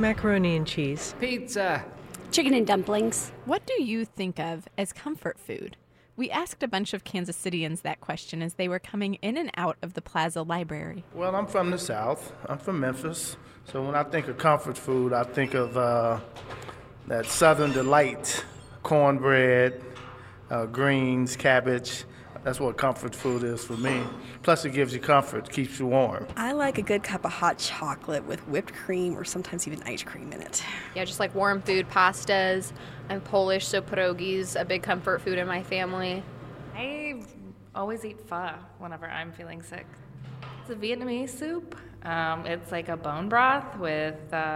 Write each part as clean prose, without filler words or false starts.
Macaroni and cheese. Pizza. Chicken and dumplings. What do you think of as comfort food? We asked a bunch of Kansas Cityans that question as they were coming in and out of the Plaza Library. Well, I'm from the South. I'm from Memphis. So when I think of comfort food, I think of that Southern delight, cornbread, greens, cabbage. That's what comfort food is for me. Plus, it gives you comfort, keeps you warm. I like a good cup of hot chocolate with whipped cream or sometimes even ice cream in it. Yeah, just like warm food, pastas. I'm Polish, so pierogies, a big comfort food in my family. I always eat pho whenever I'm feeling sick. It's a Vietnamese soup. It's like a bone broth with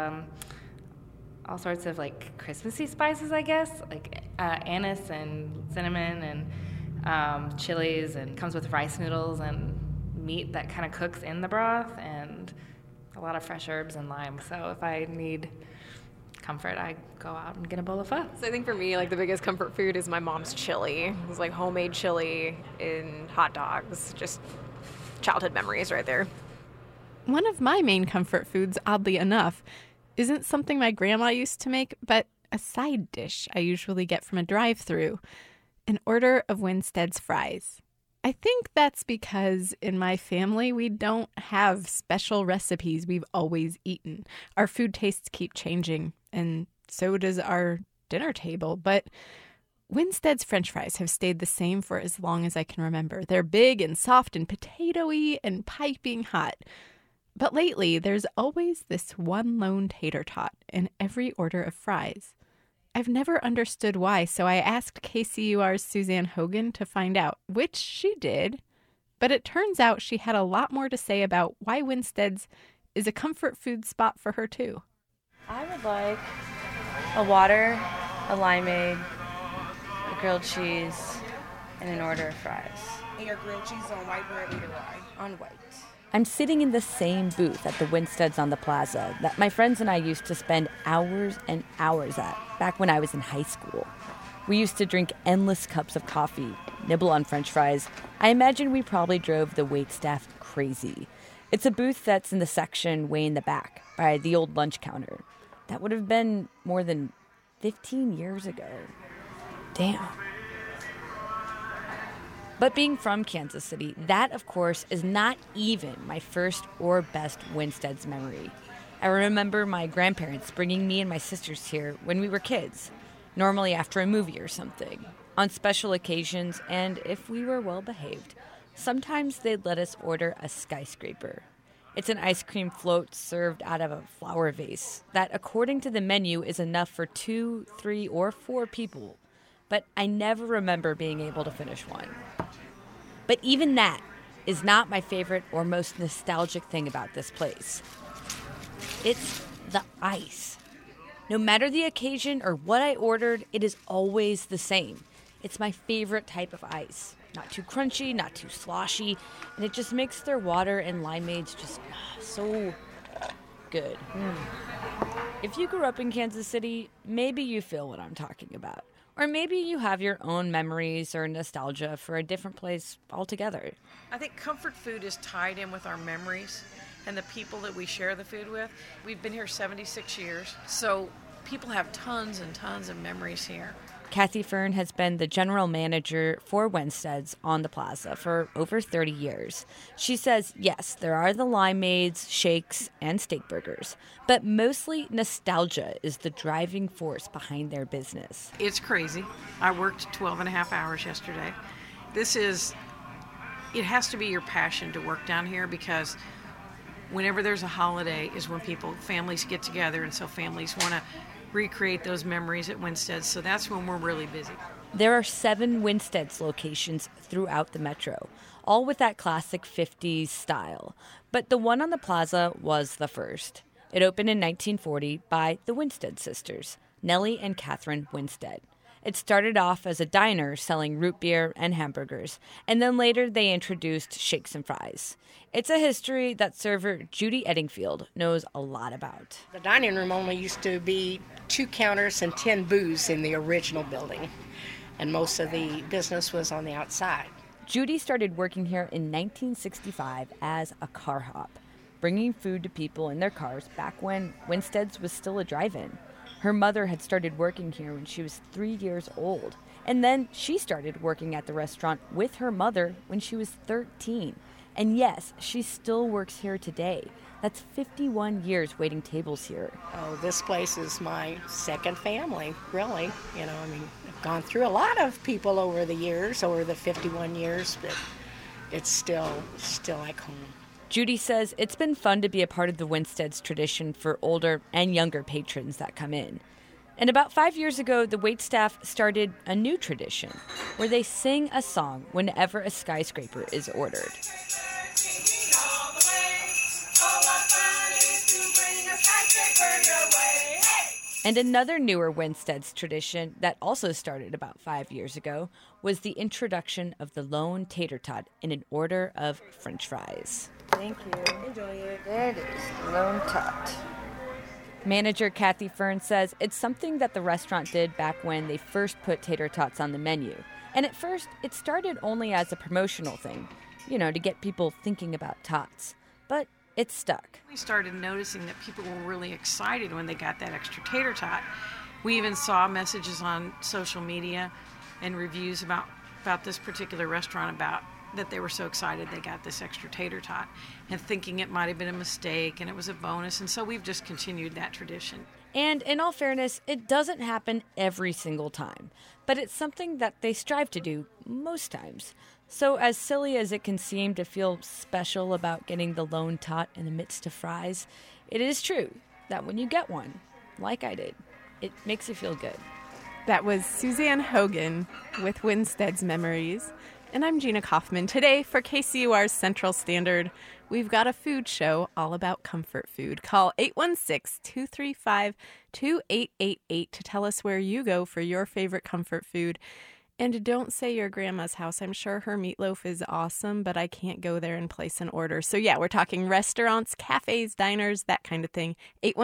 all sorts of like Christmassy spices, I guess, like anise and cinnamon and chilies, and comes with rice noodles and meat that kind of cooks in the broth and a lot of fresh herbs and lime. So if I need comfort, I go out and get a bowl of pho. So I think for me, like the biggest comfort food is my mom's chili. It's like homemade chili in hot dogs. Just childhood memories right there. One of my main comfort foods, oddly enough, isn't something my grandma used to make, but a side dish I usually get from a drive-thru. An order of Winstead's fries. I think that's because in my family, we don't have special recipes we've always eaten. Our food tastes keep changing, and so does our dinner table. But Winstead's French fries have stayed the same for as long as I can remember. They're big and soft and potato-y and piping hot. But lately, there's always this one lone tater tot in every order of fries. I've never understood why, so I asked KCUR's Suzanne Hogan to find out, which she did. But it turns out she had a lot more to say about why Winstead's is a comfort food spot for her, too. I would like a water, a limeade, a grilled cheese, and an order of fries. And your grilled cheese on white bread or rye? On white. I'm sitting in the same booth at the Winstead's on the Plaza that my friends and I used to spend hours and hours at back when I was in high school. We used to drink endless cups of coffee, nibble on French fries. I imagine we probably drove the waitstaff crazy. It's a booth that's in the section way in the back by the old lunch counter. That would have been more than 15 years ago. Damn. But being from Kansas City, that, of course, is not even my first or best Winstead's memory. I remember my grandparents bringing me and my sisters here when we were kids, normally after a movie or something, on special occasions, and if we were well behaved, sometimes they'd let us order a skyscraper. It's an ice cream float served out of a flower vase that, according to the menu, is enough for 2, 3, or 4 people. But I never remember being able to finish one. But even that is not my favorite or most nostalgic thing about this place. It's the ice. No matter the occasion or what I ordered, it is always the same. It's my favorite type of ice. Not too crunchy, not too sloshy, and it just makes their water and limeades just so good. If you grew up in Kansas City, maybe you feel what I'm talking about. Or maybe you have your own memories or nostalgia for a different place altogether. I think comfort food is tied in with our memories and the people that we share the food with. We've been here 76 years, so people have tons and tons of memories here. Kathy Fern has been the general manager for Winstead's on the Plaza for over 30 years. She says, yes, there are the limeades, shakes, and steak burgers, but mostly nostalgia is the driving force behind their business. It's crazy. I worked 12 and a half hours yesterday. It has to be your passion to work down here, because whenever there's a holiday is when families get together, and so families want to recreate those memories at Winstead's, so that's when we're really busy. There are 7 Winstead's locations throughout the metro, all with that classic 50s style. But the one on the Plaza was the first. It opened in 1940 by the Winstead sisters, Nellie and Catherine Winstead. It started off as a diner selling root beer and hamburgers, and then later they introduced shakes and fries. It's a history that server Judy Eddingfield knows a lot about. The dining room only used to be 2 counters and 10 booths in the original building, and most of the business was on the outside. Judy started working here in 1965 as a car hop, bringing food to people in their cars back when Winstead's was still a drive-in. Her mother had started working here when she was 3 years old, and then she started working at the restaurant with her mother when she was 13. And yes, she still works here today. That's 51 years waiting tables here. Oh, this place is my second family, really. You know, I mean, I've gone through a lot of people over the years, over the 51 years, but it's still like home. Judy says it's been fun to be a part of the Winstead's tradition for older and younger patrons that come in. And about 5 years ago, the waitstaff started a new tradition where they sing a song whenever a skyscraper is ordered. And another newer Winstead's tradition that also started about 5 years ago was the introduction of the lone tater tot in an order of French fries. Thank you. Enjoy it. There it is, lone tot. Manager Kathy Fern says it's something that the restaurant did back when they first put tater tots on the menu. And at first, it started only as a promotional thing, to get people thinking about tots. But it stuck. We started noticing that people were really excited when they got that extra tater tot. We even saw messages on social media and reviews about this particular restaurant about that they were so excited they got this extra tater tot and thinking it might have been a mistake and it was a bonus. And so we've just continued that tradition. And in all fairness, it doesn't happen every single time, but it's something that they strive to do most times. So as silly as it can seem to feel special about getting the lone tot in the midst of fries, it is true that when you get one, like I did, it makes you feel good. That was Suzanne Hogan with Winstead's Memories. And I'm Gina Kaufman. Today, for KCUR's Central Standard, we've got a food show all about comfort food. Call 816-235-2888 to tell us where you go for your favorite comfort food. And don't say your grandma's house. I'm sure her meatloaf is awesome, but I can't go there and place an order. So yeah, we're talking restaurants, cafes, diners, that kind of thing.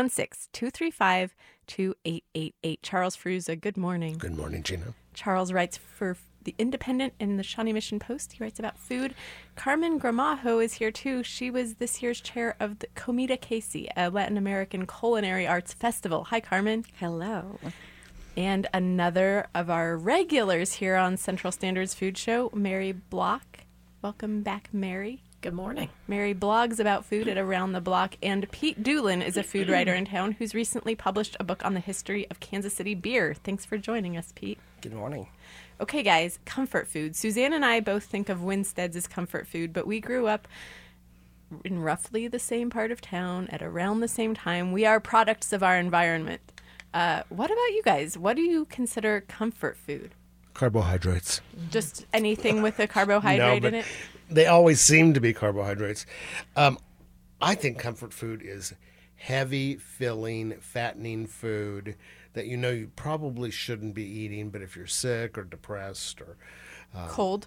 816-235-2888. Charles Fruza, good morning. Good morning, Gina. Charles writes for The Independent and the Shawnee Mission Post. He writes about food. Carmen Gramajo is here too. She was this year's chair of the Comida Casey, a Latin American culinary arts festival. Hi, Carmen. Hello. And another of our regulars here on Central Standard's Food Show, Mary Block. Welcome back, Mary. Good morning. Mary blogs about food at Around the Block, and Pete Doolin is a food writer in town who's recently published a book on the history of Kansas City beer. Thanks for joining us, Pete. Good morning. Okay, guys, comfort food. Suzanne and I both think of Winstead's as comfort food, but we grew up in roughly the same part of town at around the same time. We are products of our environment. What about you guys? What do you consider comfort food? Carbohydrates. Just anything with a carbohydrate in it? They always seem to be carbohydrates. I think comfort food is heavy, filling, fattening food that you probably shouldn't be eating, but if you're sick or depressed or cold,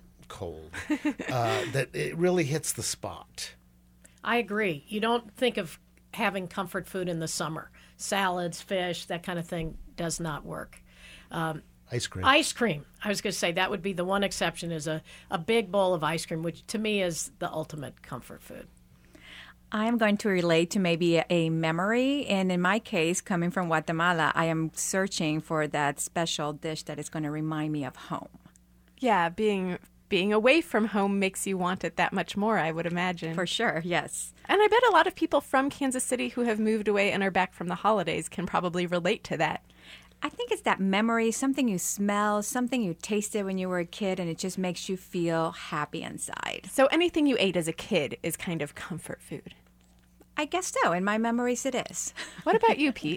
that it really hits the spot. I agree. You don't think of having comfort food in the summer. Salads, fish, that kind of thing does not work. Ice cream. Ice cream. I was going to say that would be the one exception is a big bowl of ice cream, which to me is the ultimate comfort food. I am going to relate to maybe a memory, and in my case, coming from Guatemala, I am searching for that special dish that is going to remind me of home. Yeah, being away from home makes you want it that much more, I would imagine. For sure, yes. And I bet a lot of people from Kansas City who have moved away and are back from the holidays can probably relate to that. I think it's that memory, something you smell, something you tasted when you were a kid, and it just makes you feel happy inside. So anything you ate as a kid is kind of comfort food. I guess so. In my memories, it is. What about you, Pete?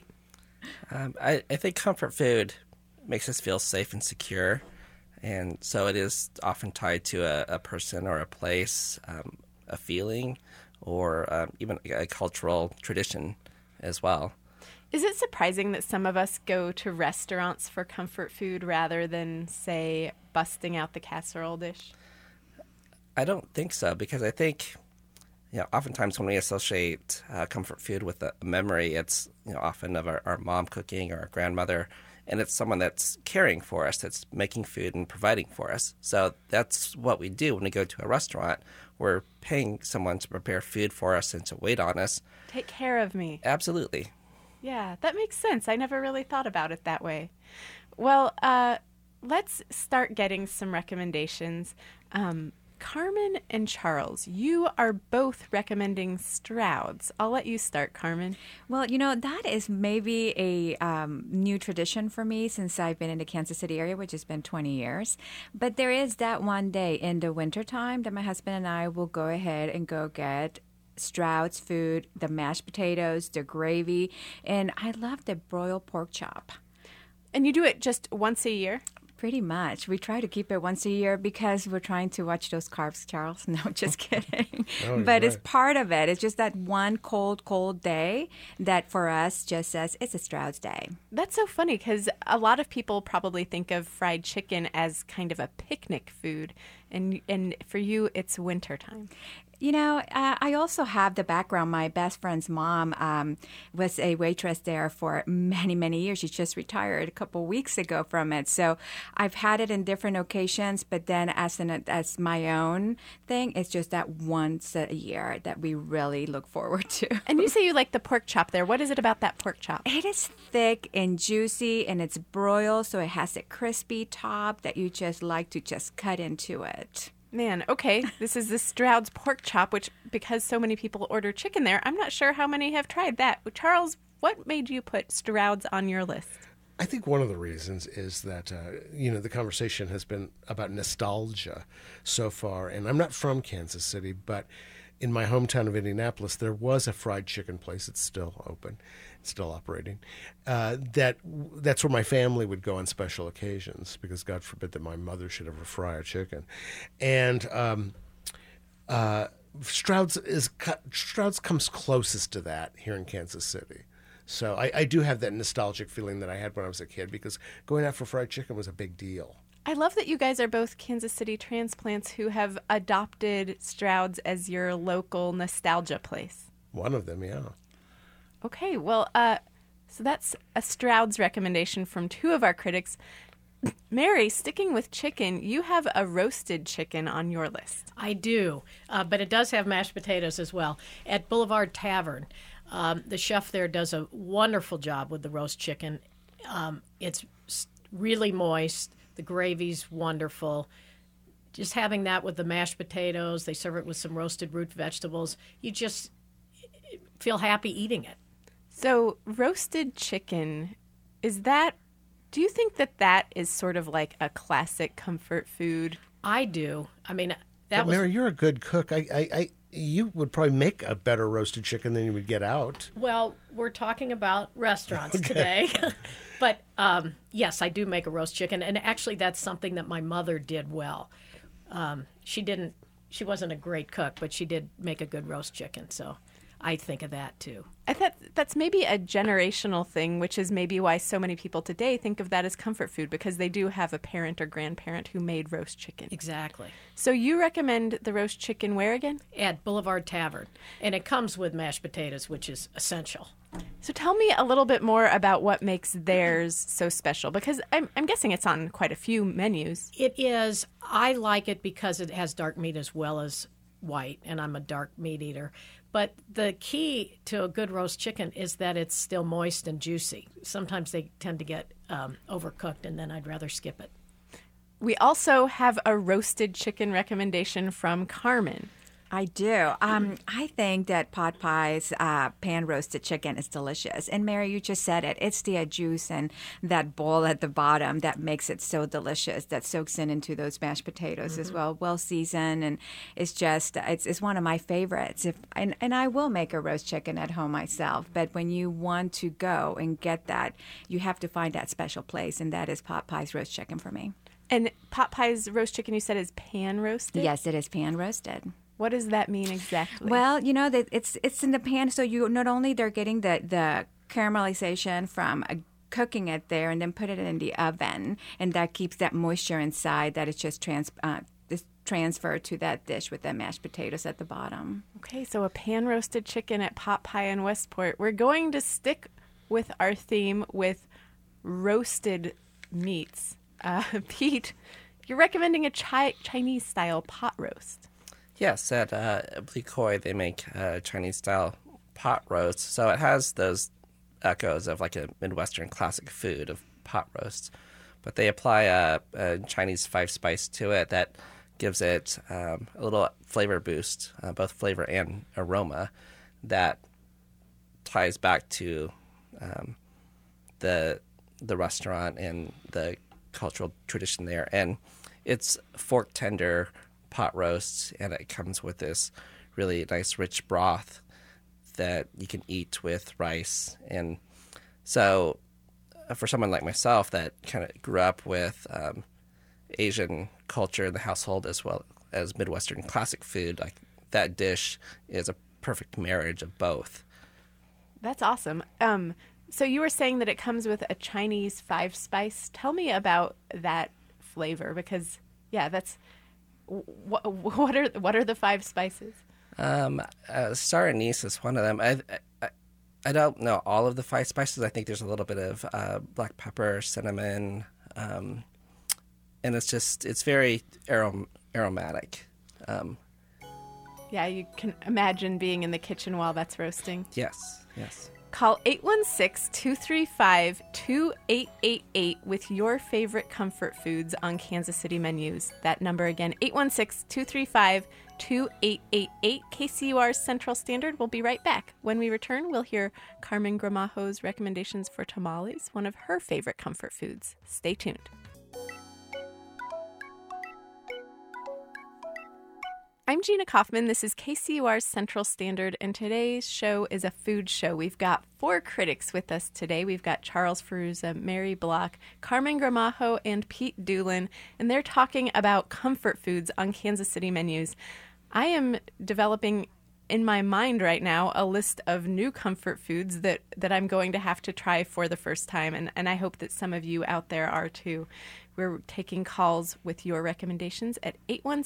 I think comfort food makes us feel safe and secure. And so it is often tied to a person or a place, a feeling, or even a cultural tradition as well. Is it surprising that some of us go to restaurants for comfort food rather than, say, busting out the casserole dish? I don't think so, because I think, oftentimes when we associate comfort food with a memory, it's often of our mom cooking or our grandmother. and it's someone that's caring for us, that's making food and providing for us. So that's what we do when we go to a restaurant. We're paying someone to prepare food for us and to wait on us. Take care of me. Absolutely. Yeah, that makes sense. I never really thought about it that way. Well, let's start getting some recommendations. Carmen and Charles, you are both recommending Stroud's. I'll let you start, Carmen. Well, that is maybe a new tradition for me since I've been in the Kansas City area, which has been 20 years. But there is that one day in the wintertime that my husband and I will go ahead and go get Stroud's food, the mashed potatoes, the gravy, and I love the broiled pork chop. And you do it just once a year? Pretty much. We try to keep it once a year because we're trying to watch those carbs, Charles. No, just kidding. But it's part of it. It's just that one cold day that for us just says it's a Stroud's Day. That's so funny because a lot of people probably think of fried chicken as kind of a picnic food. And for you, it's wintertime. I also have the background. My best friend's mom was a waitress there for many, many years. She just retired a couple weeks ago from it. So I've had it in different occasions, but then as my own thing, it's just that once a year that we really look forward to. And you say you like the pork chop there. What is it about that pork chop? It is thick and juicy, and it's broiled, so it has a crispy top that you just like to just cut into it. Man, okay. This is the Stroud's pork chop, which, because so many people order chicken there, I'm not sure how many have tried that. Charles, what made you put Stroud's on your list? I think one of the reasons is that, the conversation has been about nostalgia so far. And I'm not from Kansas City, but in my hometown of Indianapolis, there was a fried chicken place. It's still open. It's still operating. That's where my family would go on special occasions because God forbid that my mother should ever fry a chicken. And Stroud's comes closest to that here in Kansas City. So I do have that nostalgic feeling that I had when I was a kid because going out for fried chicken was a big deal. I love that you guys are both Kansas City transplants who have adopted Stroud's as your local nostalgia place. One of them, yeah. Okay, well, so that's a Stroud's recommendation from two of our critics. Mary, sticking with chicken, you have a roasted chicken on your list. I do, but it does have mashed potatoes as well. At Boulevard Tavern, the chef there does a wonderful job with the roast chicken. It's really moist. The gravy's wonderful. Just having that with the mashed potatoes, they serve it with some roasted root vegetables. You just feel happy eating it. So roasted chicken, do you think that is sort of like a classic comfort food? I do. I mean, Mary, you're a good cook. You would probably make a better roasted chicken than you would get out. Well, we're talking about restaurants today. But yes, I do make a roast chicken. And actually, that's something that my mother did well. She wasn't a great cook, but she did make a good roast chicken. So I think of that too. I thought that's maybe a generational thing, which is maybe why so many people today think of that as comfort food, because they do have a parent or grandparent who made roast chicken. Exactly. So you recommend the roast chicken where again? At Boulevard Tavern. And it comes with mashed potatoes, which is essential. So tell me a little bit more about what makes theirs so special, because I'm guessing it's on quite a few menus. It is. I like it because it has dark meat as well as white, and I'm a dark meat eater. But the key to a good roast chicken is that it's still moist and juicy. Sometimes they tend to get overcooked, and then I'd rather skip it. We also have a roasted chicken recommendation from Carmen. I do. I think that Pot Pie's pan-roasted chicken is delicious. And Mary, you just said it. It's the juice and that bowl at the bottom that makes it so delicious, that soaks into those mashed potatoes as well seasoned. And it's just, it's one of my favorites. And I will make a roast chicken at home myself. But when you want to go and get that, you have to find that special place. And that is Pot Pie's roast chicken for me. And Pot Pie's roast chicken, you said, is pan-roasted? Yes, it is pan-roasted. What does that mean exactly? Well, it's in the pan, so you not only they're getting the caramelization from cooking it there, and then put it in the oven, and that keeps that moisture inside. That it's just transferred to that dish with the mashed potatoes at the bottom. Okay, so a pan roasted chicken at Pot Pie in Westport. We're going to stick with our theme with roasted meats. Pete, you're recommending a Chinese-style pot roast. Yes, at Blicoy, they make Chinese-style pot roast. So it has those echoes of like a Midwestern classic food of pot roast. But they apply a Chinese 5-spice to it that gives it a little flavor boost, both flavor and aroma, that ties back to the restaurant and the cultural tradition there. And it's fork tender pot roast, and it comes with this really nice rich broth that you can eat with rice. And so for someone like myself that kind of grew up with Asian culture in the household as well as Midwestern classic food, like that dish is a perfect marriage of both. That's awesome. So you were saying that it comes with a Chinese 5-spice. Tell me about that flavor, because that's what are the 5 spices? Star anise is one of them. I don't know all of the 5 spices. I think there's a little bit of black pepper, cinnamon, and it's very aromatic. You can imagine being in the kitchen while that's roasting. Yes. Call 816-235-2888 with your favorite comfort foods on Kansas City menus. That number again, 816-235-2888. KCUR's Central Standard. We'll be right back. When we return, we'll hear Carmen Gramajo's recommendations for tamales, one of her favorite comfort foods. Stay tuned. I'm Gina Kaufman. This is KCUR's Central Standard, and today's show is a food show. We've got 4 critics with us today. We've got Charles Ferruza, Mary Block, Carmen Gramajo, and Pete Doolin, and they're talking about comfort foods on Kansas City menus. I am developing in my mind right now a list of new comfort foods that I'm going to have to try for the first time, and I hope that some of you out there are too. We're taking calls with your recommendations at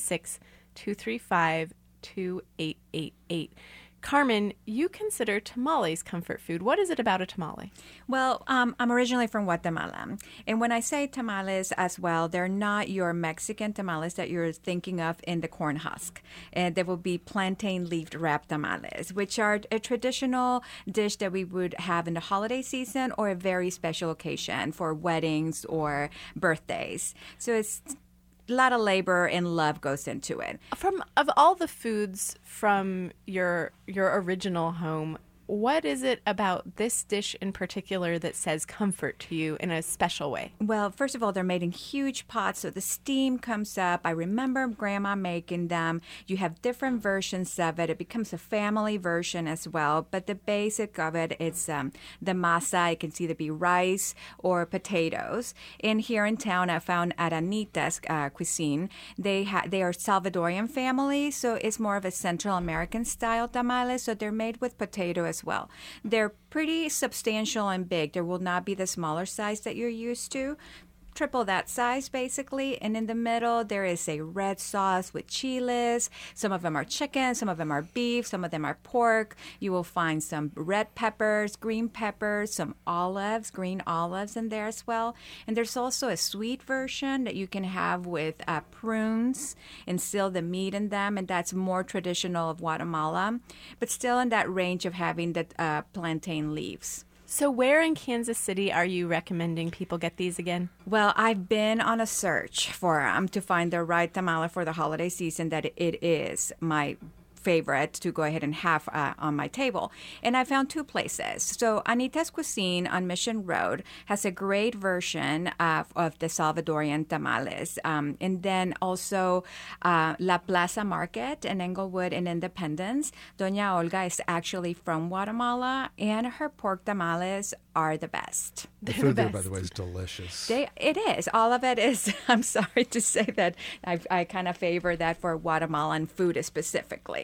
816-235-2888. Carmen, you consider tamales comfort food. What is it about a tamale? Well, I'm originally from Guatemala. And when I say tamales as well, they're not your Mexican tamales that you're thinking of in the corn husk. And they will be plantain leaf wrapped tamales, which are a traditional dish that we would have in the holiday season or a very special occasion for weddings or birthdays. So it's a lot of labor and love goes into it. Of all the foods from your original home, what is it about this dish in particular that says comfort to you in a special way? Well, first of all, they're made in huge pots, so the steam comes up. I remember Grandma making them. You have different versions of it. It becomes a family version as well, but the basic of it is the masa. It can either be rice or potatoes. And here in town, I found at Anita's Cuisine, they are Salvadorian family, so it's more of a Central American style tamales, so they're made with potato as well. They're pretty substantial and big. There will not be the smaller size that you're used to. Triple that size, basically. And in the middle, there is a red sauce with chiles. Some of them are chicken, some of them are beef, some of them are pork. You will find some red peppers, green peppers, some olives, green olives in there as well. And there's also a sweet version that you can have with prunes and still the meat in them. And that's more traditional of Guatemala, but still in that range of having the plantain leaves. So where in Kansas City are you recommending people get these again? Well, I've been on a search for to find the right tamale for the holiday season that it is my favorite to go ahead and have on my table. And I found 2 places. So Anita's Cuisine on Mission Road has a great version of the Salvadorian tamales. And then also La Plaza Market in Englewood and Independence. Doña Olga is actually from Guatemala, and her pork tamales are the best. The food there, by the way, is delicious. It is. All of it is. I'm sorry to say that I kind of favor that for Guatemalan food specifically.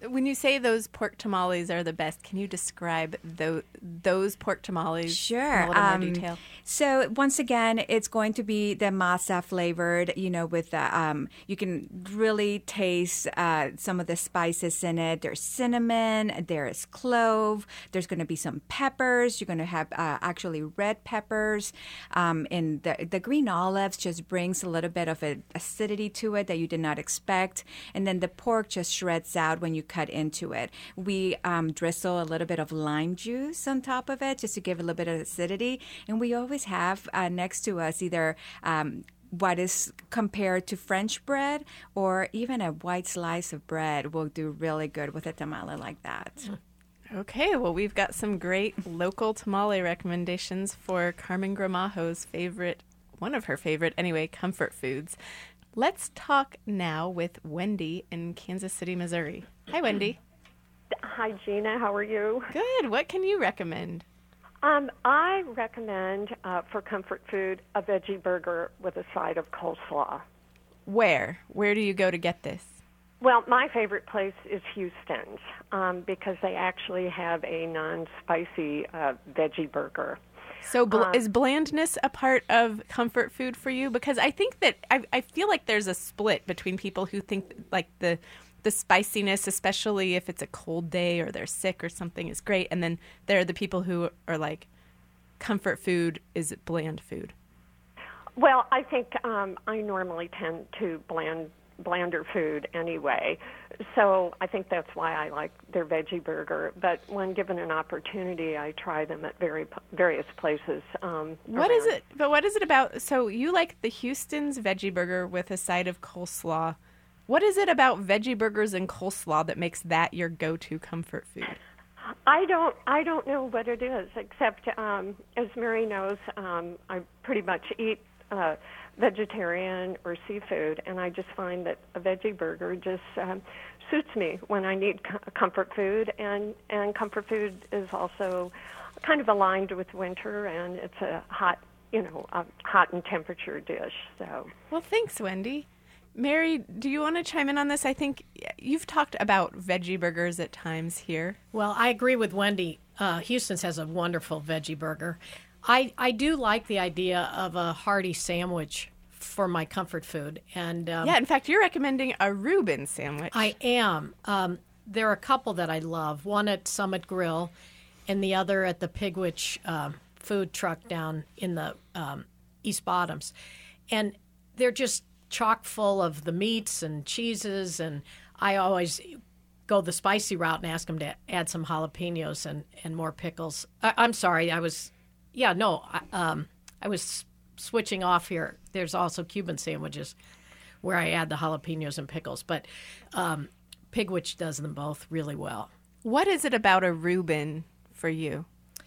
When you say those pork tamales are the best, can you describe those pork tamales Sure. in a little more detail? So once again, it's going to be the masa flavored, with you can really taste some of the spices in it. There's cinnamon, there's clove, there's going to be some peppers. You're going to have actually red peppers. And the green olives just brings a little bit of an acidity to it that you did not expect. And then the pork just shreds out when you cut into it. We drizzle a little bit of lime juice on top of it just to give a little bit of acidity. And we always have next to us either what is compared to French bread or even a white slice of bread will do really good with a tamale like that. Okay, well, we've got some great local tamale recommendations for Carmen Gramajo's one of her favorite, comfort foods. Let's talk now with Wendy in Kansas City, Missouri. Hi, Wendy. Hi, Gina. How are you? Good. What can you recommend? I recommend for comfort food a veggie burger with a side of coleslaw. Where? Where do you go to get this? Well, my favorite place is Houston's because they actually have a non-spicy veggie burger. So is blandness a part of comfort food for you? Because I think that I feel like there's a split between people who think like the spiciness, especially if it's a cold day or they're sick or something, is great. And then there are the people who are like, comfort food is bland food. Well, I think I normally tend to blander food anyway. So I think that's why I like their veggie burger. But when given an opportunity, I try them at various places. What is it about? So you like the Houston's veggie burger with a side of coleslaw. What is it about veggie burgers and coleslaw that makes that your go-to comfort food? I don't know what it is, except as Mary knows, I pretty much eat vegetarian or seafood, and I just find that a veggie burger just suits me when I need comfort food, and comfort food is also kind of aligned with winter, and it's a hot and temperature dish. So. Well, thanks, Wendy. Mary, do you want to chime in on this? I think you've talked about veggie burgers at times here. Well, I agree with Wendy. Houston's has a wonderful veggie burger. I do like the idea of a hearty sandwich for my comfort food. And in fact, you're recommending a Reuben sandwich. I am. There are a couple that I love, one at Summit Grill and the other at the Pigwitch food truck down in the East Bottoms. And they're just chock full of the meats and cheeses, and I always go the spicy route and ask them to add some jalapenos and more pickles. I'm sorry, I was switching off here. There's also Cuban sandwiches where I add the jalapenos and pickles, but Pigwitch does them both really well. What is it about a Reuben for you?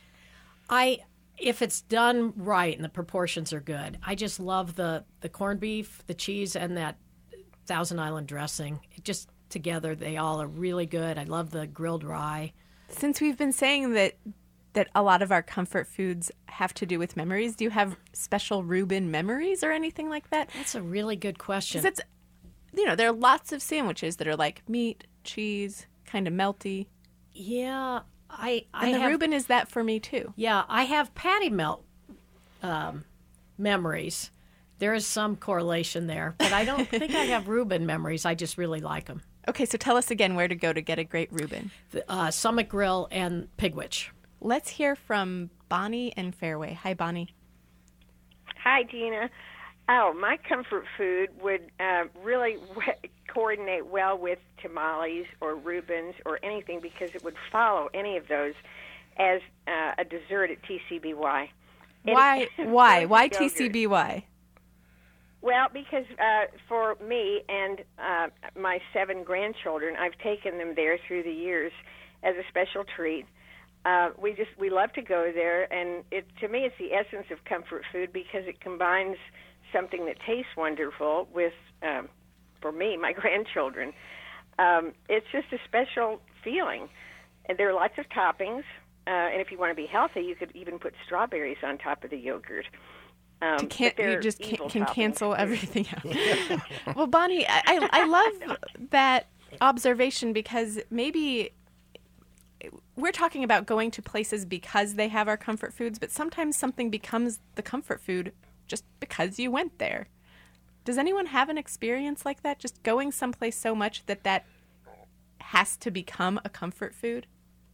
If it's done right and the proportions are good, I just love the corned beef, the cheese, and that Thousand Island dressing. Just together, they all are really good. I love the grilled rye. Since we've been saying that a lot of our comfort foods have to do with memories, do you have special Reuben memories or anything like that? That's a really good question. Because there are lots of sandwiches that are like meat, cheese, kind of melty. Yeah. The Reuben is that for me, too. Yeah, I have patty melt memories. There is some correlation there, but I don't think I have Reuben memories. I just really like them. Okay, so tell us again where to go to get a great Reuben. Summit Grill and Pigwitch. Let's hear from Bonnie and Fairway. Hi, Bonnie. Hi, Gina. Oh, my comfort food would really coordinate well with tamales or Reubens or anything because it would follow any of those as a dessert at TCBY. Why? Why TCBY? Well, because for me and my 7 grandchildren, I've taken them there through the years as a special treat. We love to go there, and to me it's the essence of comfort food because it combines something that tastes wonderful with, for me, my grandchildren. It's just a special feeling. And there are lots of toppings, and if you want to be healthy, you could even put strawberries on top of the yogurt. You just can cancel everything out. Well, Bonnie, I love that observation, because maybe we're talking about going to places because they have our comfort foods, but sometimes something becomes the comfort food just because you went there. Does anyone have an experience like that? Just going someplace so much that has to become a comfort food?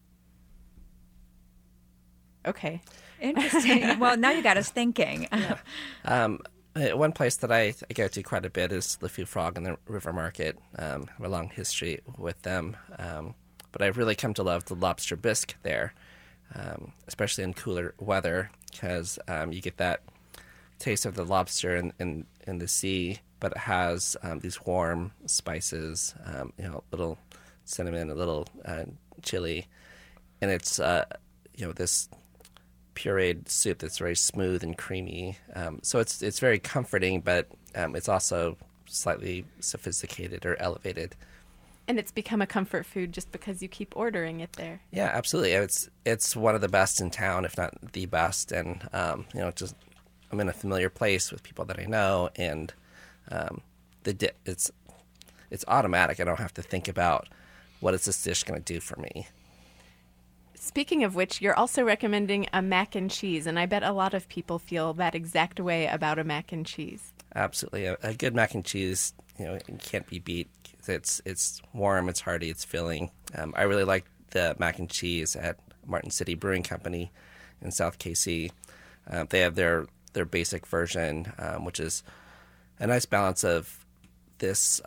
Okay. Interesting. Well, now you got us thinking. One place that I go to quite a bit is Le Fou Frog in the River Market. I have a long history with them. But I've really come to love the lobster bisque there, especially in cooler weather, because you get that taste of the lobster in the sea, but it has these warm spices, a little cinnamon, a little chili, and it's this pureed soup that's very smooth and creamy. So it's very comforting, but it's also slightly sophisticated or elevated. And it's become a comfort food just because you keep ordering it there. Yeah, absolutely. It's one of the best in town, if not the best. And just I'm in a familiar place with people that I know, and it's automatic. I don't have to think about what is this dish going to do for me. Speaking of which, you're also recommending a mac and cheese, and I bet a lot of people feel that exact way about a mac and cheese. Absolutely, a good mac and cheese, it can't be beat. It's warm, it's hearty, it's filling. I really like the mac and cheese at Martin City Brewing Company in South KC. They have their basic version, which is a nice balance of this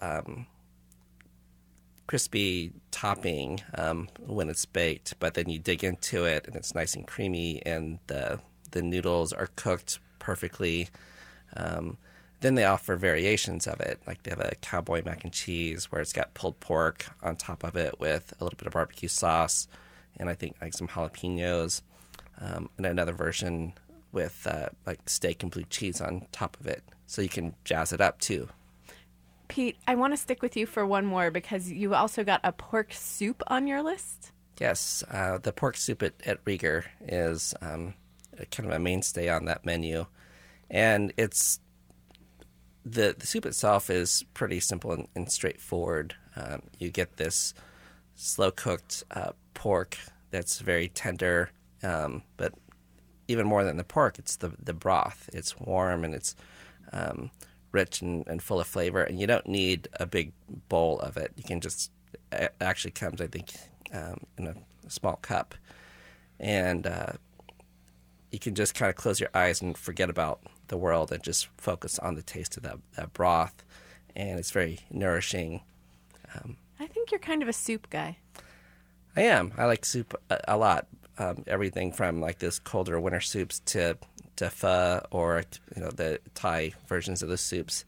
crispy topping when it's baked, but then you dig into it and it's nice and creamy, and the noodles are cooked perfectly. Then they offer variations of it, like they have a cowboy mac and cheese where it's got pulled pork on top of it with a little bit of barbecue sauce and I think like some jalapenos, and another version with like steak and blue cheese on top of it, so you can jazz it up too. Pete, I want to stick with you for one more because you also got a pork soup on your list. Yes, the pork soup at Rieger is kind of a mainstay on that menu, and it's the soup itself is pretty simple and straightforward. You get this slow-cooked pork that's very tender, but even more than the pork, it's the broth. It's warm and it's rich and full of flavor, and you don't need a big bowl of it. You can just – it actually comes, I think, in a small cup. And you can just kind of close your eyes and forget about the world and just focus on the taste of that broth, and it's very nourishing. I think you're kind of a soup guy. I am. I like soup a lot. Everything from like this colder winter soups to pho or the Thai versions of the soups.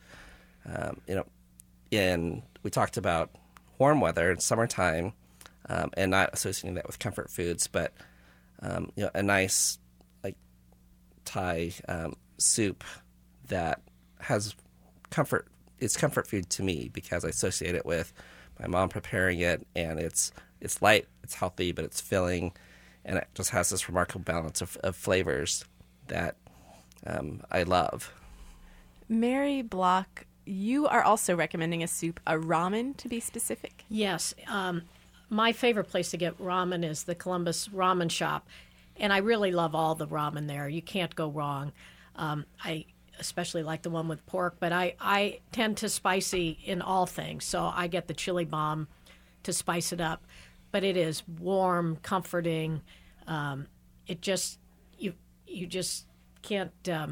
And we talked about warm weather and summertime, and not associating that with comfort foods, but a nice like Thai soup that has comfort. It's comfort food to me because I associate it with my mom preparing it, and it's light, it's healthy, but it's filling, and it just has this remarkable balance of flavors that I love. Mary Block, you are also recommending a soup, a ramen to be specific. Yes. My favorite place to get ramen is the Columbus Ramen Shop, and I really love all the ramen there. You can't go wrong. I especially like the one with pork, but I tend to spicy in all things, so I get the chili bomb to spice it up. But it is warm, comforting. It just you just can't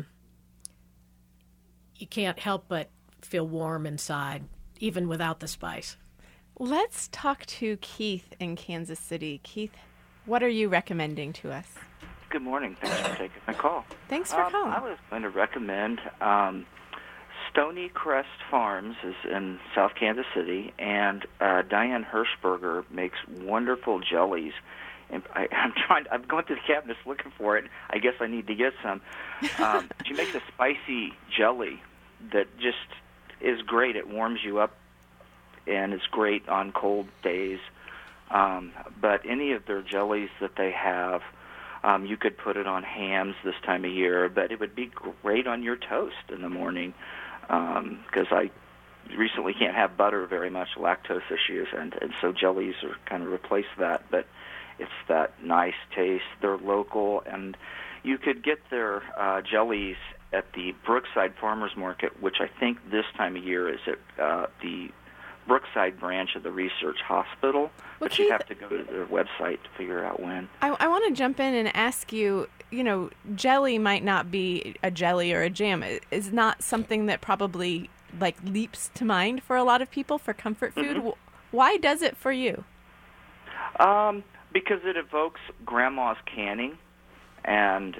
you can't help but feel warm inside, even without the spice. Let's talk to Keith in Kansas City. Keith, what are you recommending to us? Good morning. Thanks for taking my call. Thanks for calling. I was going to recommend Stony Crest Farms is in South Kansas City, and Diane Hirschberger makes wonderful jellies. And I'm going through the cabinets looking for it. I guess I need to get some. She makes a spicy jelly that just is great. It warms you up, and it's great on cold days. But any of their jellies that they have, you could put it on hams this time of year, but it would be great on your toast in the morning because I recently can't have butter very much, lactose issues, and so jellies are kind of replace that. But it's that nice taste. They're local, and you could get their jellies at the Brookside Farmers Market, which I think this time of year is at the Brookside branch of the Research Hospital, but you have to go to their website to figure out when. I want to jump in and ask you, jelly might not be a jelly or a jam. It's not something that probably leaps to mind for a lot of people for comfort food. Mm-hmm. Why does it for you? Because it evokes Grandma's canning, and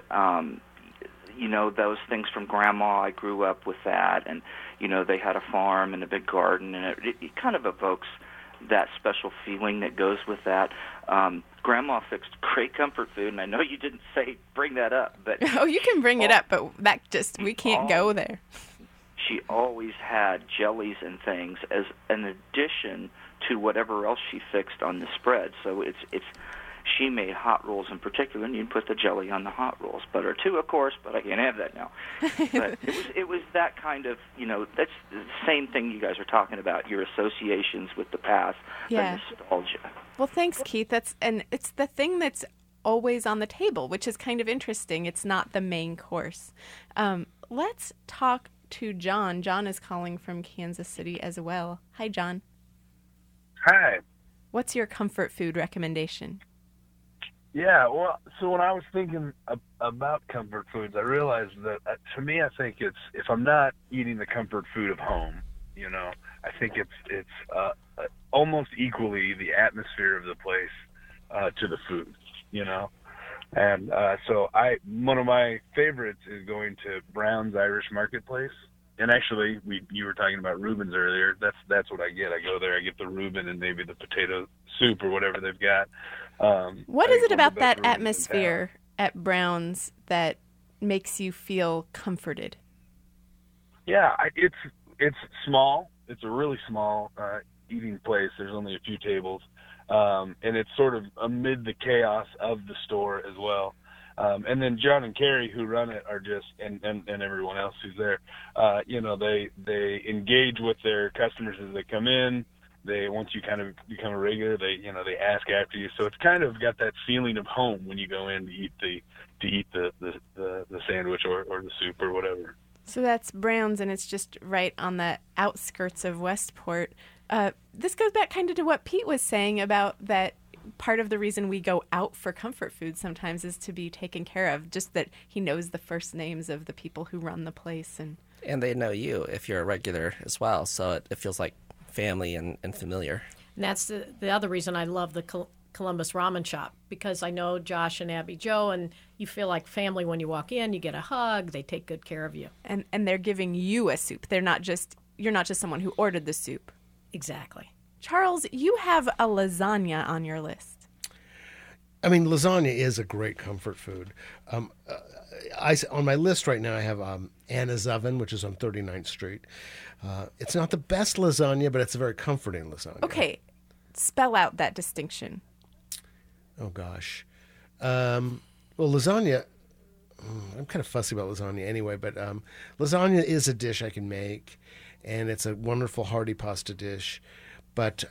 those things from Grandma. I grew up with that, and they had a farm and a big garden, and it kind of evokes that special feeling that goes with that. Grandma fixed great comfort food, and I know you didn't say bring that up, but oh, you can bring it up, but we can't go there. She always had jellies and things as an addition to whatever else she fixed on the spread. So it's she made hot rolls in particular, and you can put the jelly on the hot rolls. Butter too, of course, but I can't have that now. But it was that kind of, that's the same thing you guys are talking about, your associations with the past, the nostalgia. Well, thanks, Keith. It's the thing that's always on the table, which is kind of interesting. It's not the main course. Let's talk to John. John is calling from Kansas City as well. Hi, John. Hi. What's your comfort food recommendation? Yeah, well, so when I was thinking about comfort foods, I realized that to me, I think it's, if I'm not eating the comfort food of home, I think it's almost equally the atmosphere of the place to the food, And so one of my favorites is going to Brown's Irish Marketplace. And actually, you were talking about Reuben's earlier. That's what I get. I go there, I get the Reuben and maybe the potato soup or whatever they've got. What is it about that atmosphere at Brown's that makes you feel comforted? Yeah, it's small. It's a really small eating place. There's only a few tables, and it's sort of amid the chaos of the store as well. And then John and Carrie, who run it, are just and everyone else who's there. They engage with their customers as they come in. Once you kind of become a regular, they ask after you. So it's kind of got that feeling of home when you go in to eat the sandwich or the soup or whatever. So that's Brown's, and it's just right on the outskirts of Westport. This goes back kind of to what Pete was saying about that. Part of the reason we go out for comfort food sometimes is to be taken care of, just that he knows the first names of the people who run the place. And they know you if you're a regular as well, so it feels like family and familiar. And that's the other reason I love the Columbus Ramen Shop, because I know Josh and Abby Joe, and you feel like family when you walk in. You get a hug. They take good care of you. And they're giving you a soup. You're not just someone who ordered the soup. Exactly. Charles, you have a lasagna on your list. I mean, lasagna is a great comfort food. On my list right now, I have Anna's Oven, which is on 39th Street. It's not the best lasagna, but it's a very comforting lasagna. Okay, spell out that distinction. Oh, gosh. Well, lasagna, I'm kind of fussy about lasagna anyway, but lasagna is a dish I can make, and it's a wonderful hearty pasta dish. But,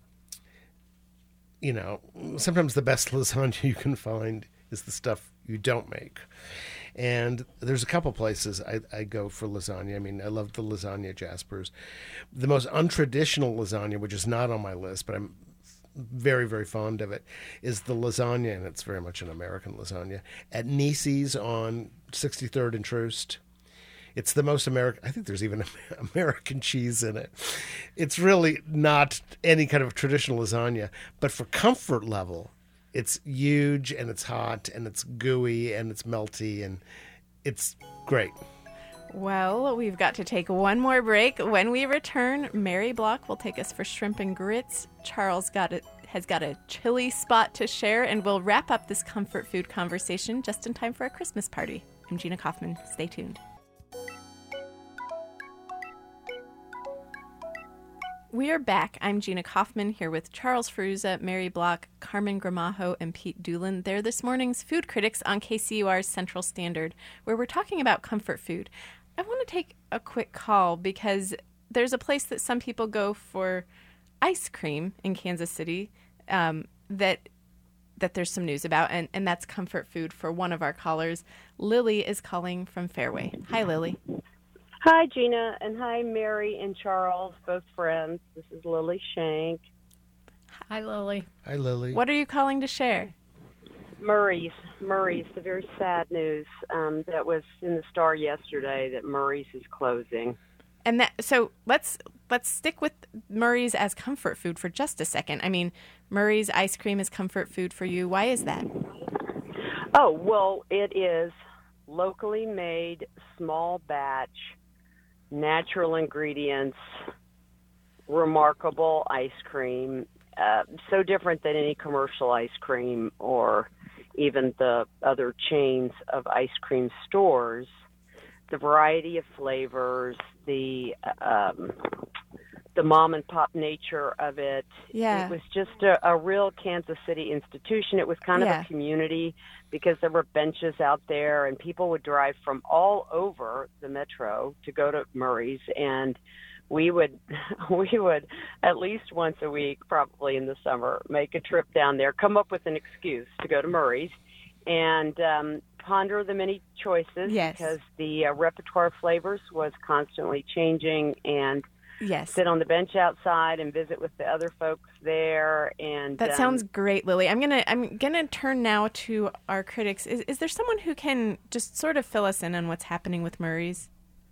sometimes the best lasagna you can find is the stuff you don't make. And there's a couple places I go for lasagna. I mean, I love the Lasagna Jasper's. The most untraditional lasagna, which is not on my list, but I'm very, very fond of it, is the lasagna, and it's very much an American lasagna, at Nisi's on 63rd and Troost. It's the most American. I think there's even American cheese in it. It's really not any kind of traditional lasagna, but for comfort level, it's huge and it's hot and it's gooey and it's melty and it's great. Well, we've got to take one more break. When we return, Mary Block will take us for shrimp and grits. Charles has got a chili spot to share, and we'll wrap up this comfort food conversation just in time for a Christmas party. I'm Gina Kaufman. Stay tuned. We are back. I'm Gina Kaufman here with Charles Ferruza, Mary Block, Carmen Gramajo, and Pete Doolin. They're this morning's food critics on KCUR's Central Standard, where we're talking about comfort food. I want to take a quick call because there's a place that some people go for ice cream in Kansas City that there's some news about, and that's comfort food for one of our callers. Lily is calling from Fairway. Hi, Lily. Hi, Gina, and hi, Mary and Charles, both friends. This is Lily Shank. Hi, Lily. Hi, Lily. What are you calling to share? Murray's, the very sad news that was in the Star yesterday that Murray's is closing. And so let's stick with Murray's as comfort food for just a second. I mean, Murray's ice cream is comfort food for you. Why is that? Oh, well, it is locally made, small batch, natural ingredients, remarkable ice cream, so different than any commercial ice cream or even the other chains of ice cream stores. The variety of flavors, the mom and pop nature of it. Yeah. It was just a real Kansas City institution. It was kind of a community because there were benches out there and people would drive from all over the metro to go to Murray's, and we would at least once a week, probably in the summer, make a trip down there, come up with an excuse to go to Murray's and ponder the many choices because the repertoire of flavors was constantly changing, and sit on the bench outside and visit with the other folks there. And that sounds great, Lily. I'm gonna turn now to our critics. Is there someone who can just sort of fill us in on what's happening with Murray's?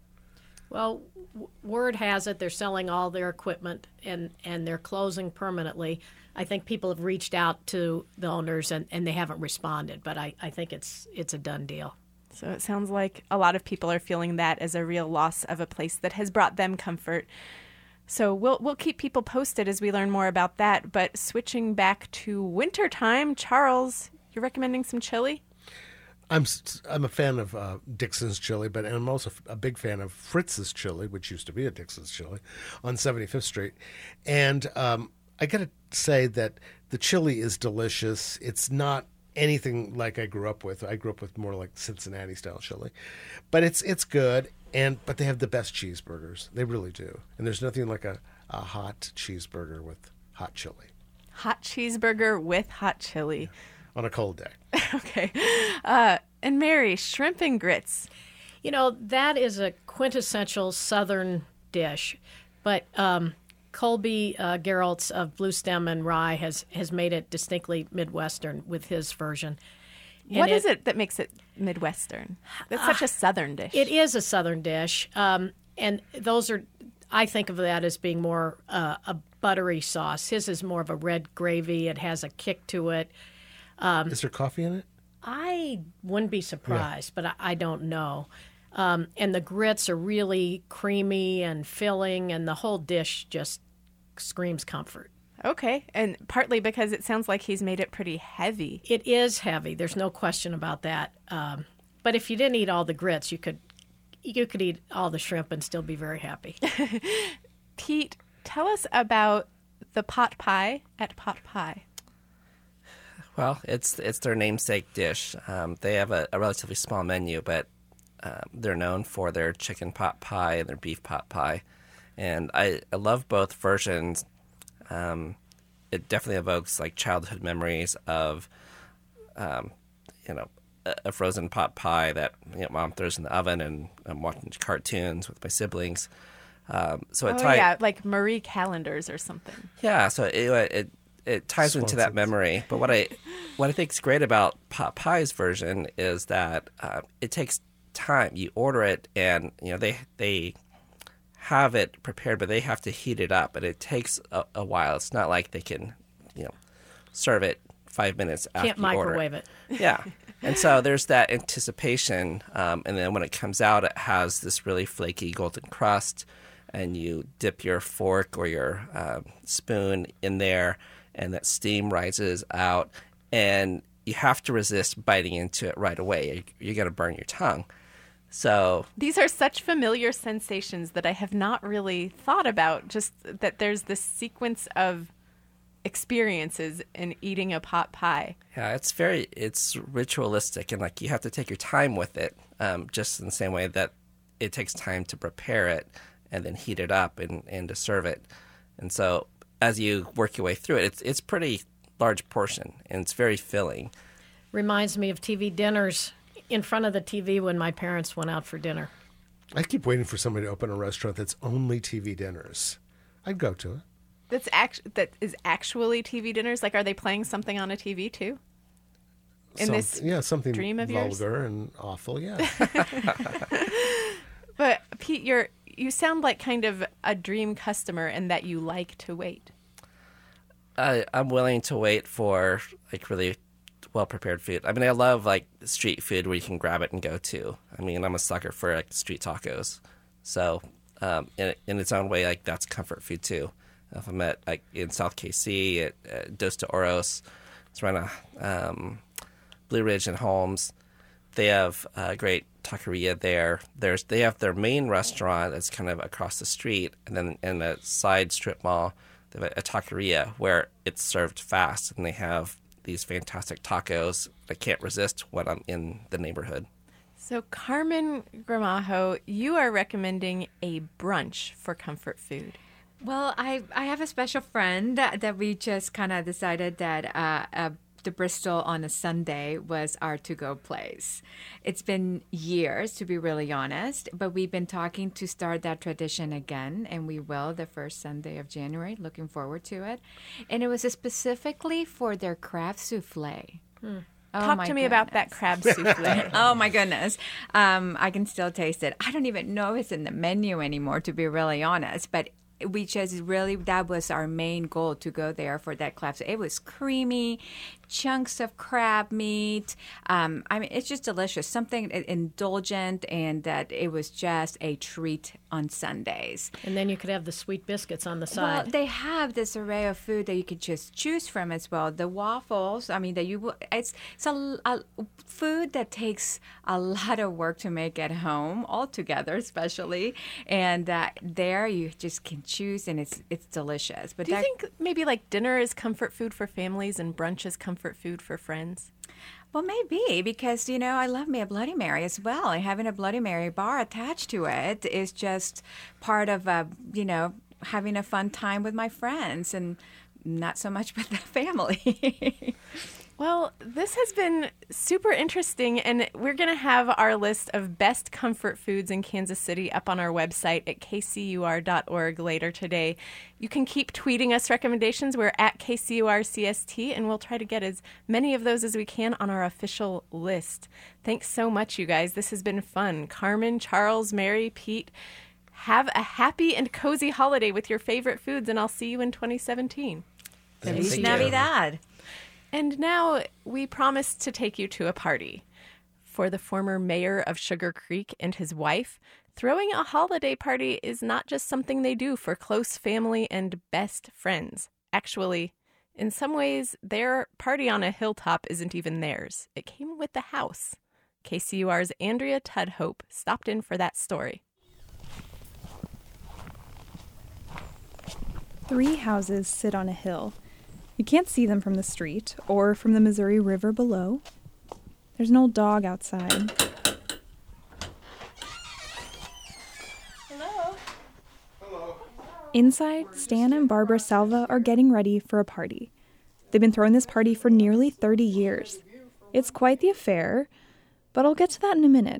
Well, word has it they're selling all their equipment and they're closing permanently. I think people have reached out to the owners and they haven't responded, but I think it's a done deal. So it sounds like a lot of people are feeling that as a real loss of a place that has brought them comfort. So we'll keep people posted as we learn more about that. But switching back to wintertime, Charles, you're recommending some chili? I'm a fan of Dixon's Chili, but I'm also a big fan of Fritz's Chili, which used to be a Dixon's Chili, on 75th Street. And I got to say that the chili is delicious. It's not anything like I grew up with. I grew up with more like Cincinnati-style chili. But it's good, but they have the best cheeseburgers. They really do. And there's nothing like a hot cheeseburger with hot chili. Hot cheeseburger with hot chili. Yeah. On a cold day. Okay. And Mary, shrimp and grits. You know, that is a quintessential Southern dish. But Colby Geraltz of Blue Stem and Rye has made it distinctly Midwestern with his version. And what is it that makes it Midwestern? It's such a Southern dish. It is a Southern dish. And those are, I think of that as being more a buttery sauce. His is more of a red gravy. It has a kick to it. Is there coffee in it? I wouldn't be surprised, but I don't know. And the grits are really creamy and filling, and the whole dish just screams comfort. Okay, and partly because it sounds like he's made it pretty heavy. It is heavy. There's no question about that. But if you didn't eat all the grits, you could eat all the shrimp and still be very happy. Pete, tell us about the pot pie at Pot Pie. Well, it's their namesake dish. They have a relatively small menu, but they're known for their chicken pot pie and their beef pot pie. And I love both versions. It definitely evokes like childhood memories of, a frozen pot pie that Mom throws in the oven, and I'm watching cartoons with my siblings. Like Marie Callender's or something. Yeah, so it ties into that memory. But what I think is great about pot pie's version is that it takes time. You order it, and they have it prepared, but they have to heat it up, and it takes a while. It's not like they can serve it 5 minutes after you order. Can't microwave it. Yeah. And so there's that anticipation, and then when it comes out, it has this really flaky golden crust, and you dip your fork or your spoon in there, and that steam rises out, and you have to resist biting into it right away. You're going to burn your tongue. So these are such familiar sensations that I have not really thought about, just that there's this sequence of experiences in eating a pot pie. Yeah, it's ritualistic, and like you have to take your time with it, just in the same way that it takes time to prepare it. and then heat it up and to serve it. And so as you work your way through it, it's pretty large portion, and it's very filling. Reminds me of TV dinners in front of the TV when my parents went out for dinner. I keep waiting for somebody to open a restaurant that's only TV dinners. I'd go to it. That is actually TV dinners? Like, are they playing something on a TV too? Something dream of vulgar yours? and awful, yeah. But Pete, you sound like kind of a dream customer in that you like to wait. I'm willing to wait for like really well-prepared food. I mean, I love like street food where you can grab it and go to. I mean, I'm a sucker for like street tacos. So in its own way, like that's comfort food too. If I'm at like in South KC at Dos de Oros, it's around Blue Ridge and Holmes. They have a great taqueria there. They have their main restaurant that's kind of across the street, and then in a side strip mall, they have a taqueria where it's served fast, and they have these fantastic tacos. I can't resist when I'm in the neighborhood. So Carmen Gramajo, you are recommending a brunch for comfort food. Well, I have a special friend that we just kind of decided that the Bristol on a Sunday was our to-go place. It's been years, to be really honest, but we've been talking to start that tradition again, and we will the first Sunday of January. Looking forward to it. And it was specifically for their crab souffle. Oh, Talk to me about that crab souffle. Oh, my goodness. I can still taste it. I don't even know if it's in the menu anymore, to be really honest, but we just really, that was our main goal, to go there for that crab. So it was creamy, chunks of crab meat. I mean, it's just delicious, something indulgent, and that it was just a treat on Sundays. And then you could have the sweet biscuits on the side. Well, they have this array of food that you could just choose from as well. The waffles, I mean, it's a food that takes a lot of work to make at home, altogether, especially. And there you just can choose, and it's delicious. But do you think maybe like dinner is comfort food for families and brunch is comfort food for friends? Well, maybe, because, I love me a Bloody Mary as well. And having a Bloody Mary bar attached to it is just part of, having a fun time with my friends, and not so much with the family. Well, this has been super interesting, and we're going to have our list of best comfort foods in Kansas City up on our website at kcur.org later today. You can keep tweeting us recommendations. We're at KCURCST, and we'll try to get as many of those as we can on our official list. Thanks so much, you guys. This has been fun. Carmen, Charles, Mary, Pete, have a happy and cozy holiday with your favorite foods, and I'll see you in 2017. Feliz Navidad. And now we promised to take you to a party. For the former mayor of Sugar Creek and his wife, throwing a holiday party is not just something they do for close family and best friends. Actually, in some ways, their party on a hilltop isn't even theirs. It came with the house. KCUR's Andrea Tudhope stopped in for that story. 3 houses sit on a hill. You can't see them from the street or from the Missouri River below. There's an old dog outside. Hello. Hello. Inside, Stan and Barbara Salva are getting ready for a party. They've been throwing this party for nearly 30 years. It's quite the affair, but I'll get to that in a minute.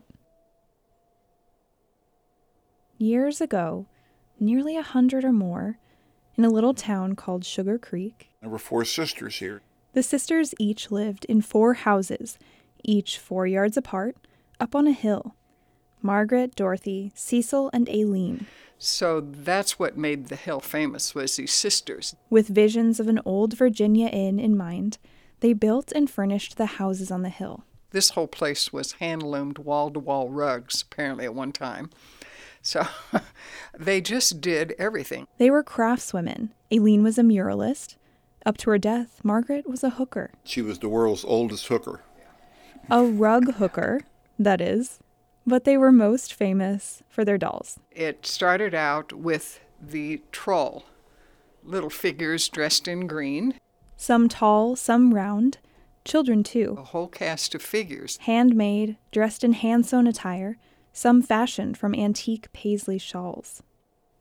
Years ago, nearly 100 or more, in a little town called Sugar Creek. There were 4 sisters here. The sisters each lived in 4 houses, each 4 yards apart, up on a hill. Margaret, Dorothy, Cecil, and Aileen. So that's what made the hill famous, was these sisters. With visions of an old Virginia inn in mind, they built and furnished the houses on the hill. This whole place was hand-loomed wall-to-wall rugs, apparently at one time. So they just did everything. They were craftswomen. Aileen was a muralist. Up to her death, Margaret was a hooker. She was the world's oldest hooker. A rug hooker, that is. But they were most famous for their dolls. It started out with the troll, little figures dressed in green. Some tall, some round. Children, too. A whole cast of figures. Handmade, dressed in hand-sewn attire. Some fashioned from antique paisley shawls.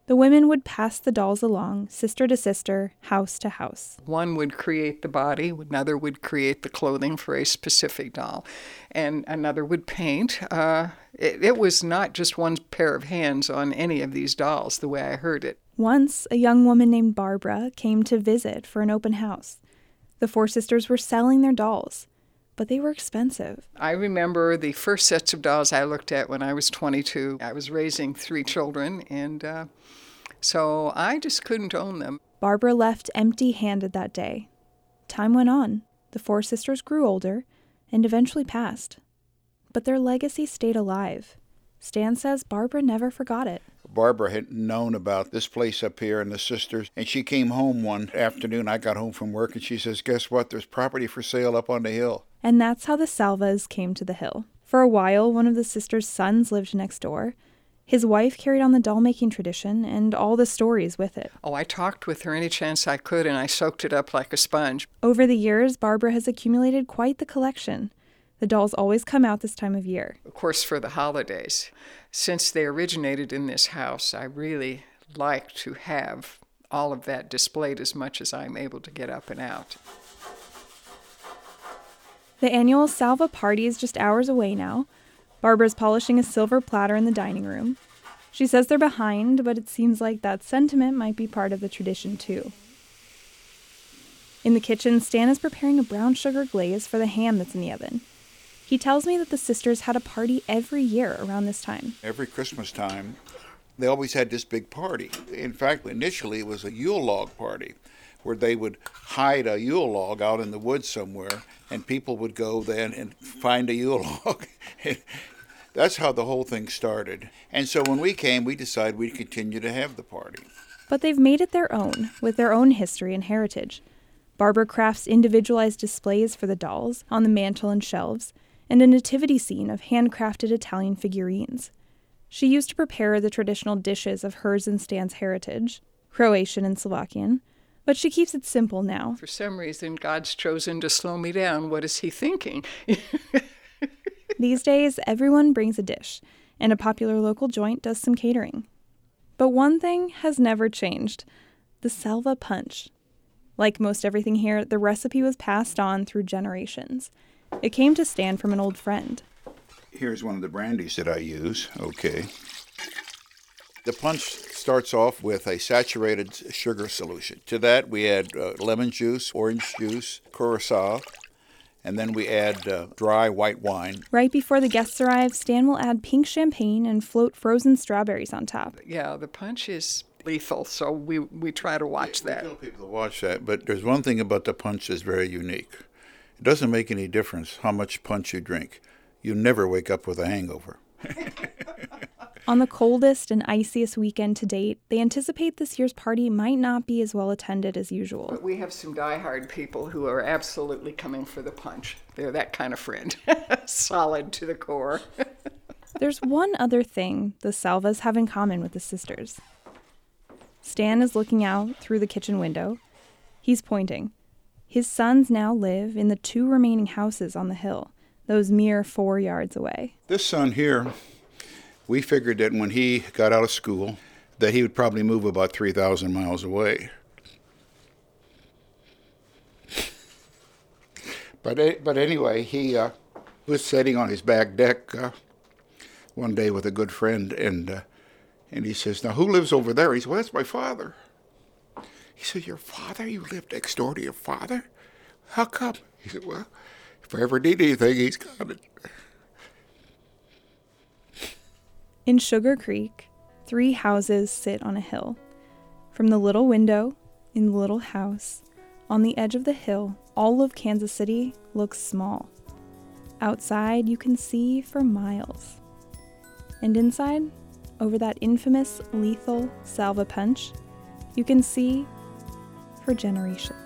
The women would pass the dolls along, sister to sister, house to house. One would create the body, another would create the clothing for a specific doll, and another would paint. It was not just one pair of hands on any of these dolls, the way I heard it. Once, a young woman named Barbara came to visit for an open house. The four sisters were selling their dolls, but they were expensive. I remember the first sets of dolls I looked at when I was 22. I was raising 3 children, and so I just couldn't own them. Barbara left empty-handed that day. Time went on. The four sisters grew older and eventually passed. But their legacy stayed alive. Stan says Barbara never forgot it. Barbara had known about this place up here and the sisters, and she came home one afternoon. I got home from work, and she says, guess what? There's property for sale up on the hill. And that's how the Salvas came to the hill. For a while, one of the sisters' sons lived next door. His wife carried on the doll-making tradition and all the stories with it. Oh, I talked with her any chance I could, and I soaked it up like a sponge. Over the years, Barbara has accumulated quite the collection. The dolls always come out this time of year. Of course, for the holidays. Since they originated in this house, I really like to have all of that displayed as much as I'm able to get up and out. The annual Salva party is just hours away now. Barbara's polishing a silver platter in the dining room. She says they're behind, but it seems like that sentiment might be part of the tradition too. In the kitchen, Stan is preparing a brown sugar glaze for the ham that's in the oven. He tells me that the sisters had a party every year around this time. Every Christmas time, they always had this big party. In fact, initially it was a Yule log party, where they would hide a Yule log out in the woods somewhere, and people would go then and find a Yule log. That's how the whole thing started. And so when we came, we decided we'd continue to have the party. But they've made it their own, with their own history and heritage. Barbara crafts individualized displays for the dolls on the mantel and shelves, and a nativity scene of handcrafted Italian figurines. She used to prepare the traditional dishes of hers and Stan's heritage, Croatian and Slovakian, but she keeps it simple now. For some reason, God's chosen to slow me down. What is he thinking? These days, everyone brings a dish, and a popular local joint does some catering. But one thing has never changed: the Salva punch. Like most everything here, the recipe was passed on through generations. It came to Stan from an old friend. Here's one of the brandies that I use. Okay. The punch starts off with a saturated sugar solution. To that, we add lemon juice, orange juice, curacao, and then we add dry white wine. Right before the guests arrive, Stan will add pink champagne and float frozen strawberries on top. Yeah, the punch is lethal, so we try to watch that. We tell people to watch that, but there's one thing about the punch that's very unique. It doesn't make any difference how much punch you drink. You never wake up with a hangover. On the coldest and iciest weekend to date, they anticipate this year's party might not be as well attended as usual. But we have some diehard people who are absolutely coming for the punch. They're that kind of friend. Solid to the core. There's one other thing the Salvas have in common with the sisters. Stan is looking out through the kitchen window. He's pointing. His sons now live in the 2 remaining houses on the hill, those mere 4 yards away. This son here, we figured that when he got out of school, that he would probably move about 3,000 miles away. But anyway, he was sitting on his back deck one day with a good friend, and he says, "Now, who lives over there?" He said, "Well, that's my father." He said, "Your father? You live next door to your father? How come?" He said, "Well, if I ever need anything, he's got it." In Sugar Creek, 3 houses sit on a hill. From the little window in the little house, on the edge of the hill, all of Kansas City looks small. Outside, you can see for miles. And inside, over that infamous, lethal Salva punch, you can see for generations.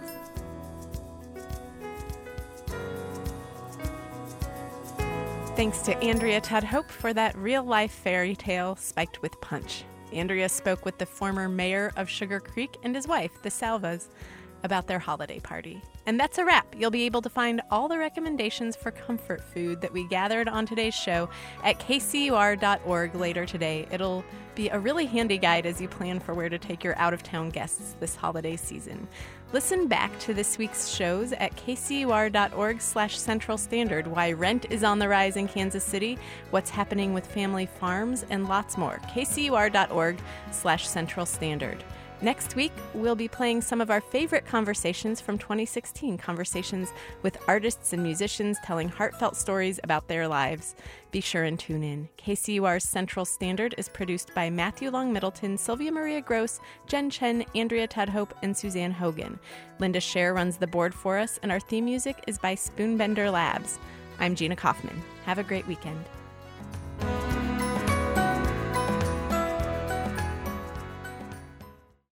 Thanks to Andrea Tudhope for that real-life fairy tale spiked with punch. Andrea spoke with the former mayor of Sugar Creek and his wife, the Salvas. about their holiday party. And that's a wrap. You'll be able to find all the recommendations for comfort food that we gathered on today's show at kcur.org later today. It'll be a really handy guide as you plan for where to take your out-of-town guests this holiday season. Listen back to this week's shows at kcur.org/Central Standard, why rent is on the rise in Kansas City, what's happening with family farms, and lots more. kcur.org/Central Standard. Next week, we'll be playing some of our favorite conversations from 2016, conversations with artists and musicians telling heartfelt stories about their lives. Be sure and tune in. KCUR's Central Standard is produced by Matthew Long Middleton, Sylvia Maria Gross, Jen Chen, Andrea Tadhope, and Suzanne Hogan. Linda Scher runs the board for us, and our theme music is by Spoonbender Labs. I'm Gina Kaufman. Have a great weekend.